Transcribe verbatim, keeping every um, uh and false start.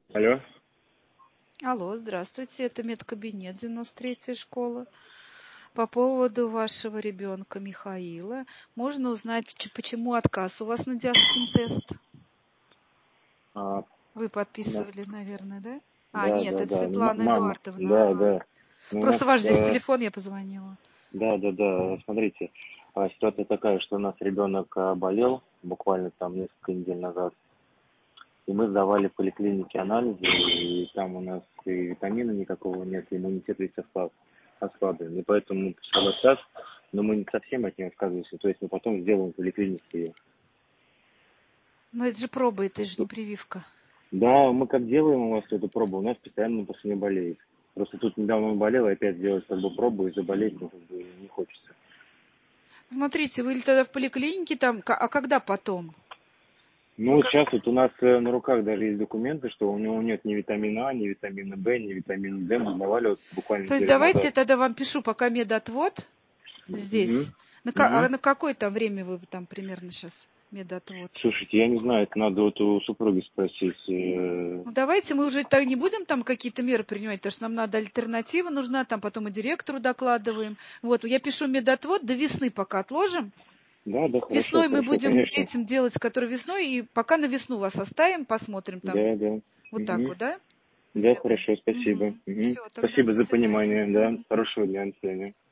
Алло. Алло, здравствуйте, это медкабинет девяносто третья школа. По поводу вашего ребенка Михаила, можно узнать, ч- почему отказ у вас на диаскин-тест? А, Вы да, подписывали, наверное, да? А, да, нет, да, это да. Ну, ма- Светлана мама, Эдуардовна. да, Ага. да. Ну, у нас, Просто ваш здесь э, телефон, я позвонила. да, да, да. Смотрите, а, ситуация такая, что у нас ребенок а, болел буквально там несколько недель назад, и мы сдавали в поликлинике анализы, и там у нас и витамина никакого нет, и иммунитет весь ослаб, ослаблен. И поэтому пришел отказ, но мы не совсем от нее отказываемся, то есть мы потом сделаем в поликлинике ее. Но это же проба, это же не прививка. Да, мы как делаем у вас эту пробу, у нас постоянно после нее болеет. Просто тут недавно он болел, и опять сделать как бы пробу и заболеть, ну, как бы не хочется. Смотрите, вы или тогда в поликлинике там, ка- а когда потом? Ну, Вы вот как... сейчас вот у нас э, на руках даже есть документы, что у него нет ни витамина А, ни витамина Б, ни витамина Д. Мы сдавали вот буквально То есть неделю давайте я назад. тогда вам пишу пока медотвод Угу. здесь. На, ка- а Угу. на какое там время вы там примерно сейчас медотвод? Слушайте, я не знаю, это надо вот у супруги спросить. э, Ну, давайте мы уже так не будем там какие-то меры принимать, потому что нам надо альтернатива нужна, там потом и директору докладываем. Вот, я пишу медотвод, до весны пока отложим. Да, да, хорошо, Весной мы хорошо, будем конечно. детям делать, которые весной, и пока на весну вас оставим, посмотрим там. Да, да. Вот так Угу. вот, да? Да, Сделаем. хорошо, спасибо. Угу. Угу. Все, тогда Спасибо до за свидания. понимание, да. Мгм. Хорошего дня, до свидания.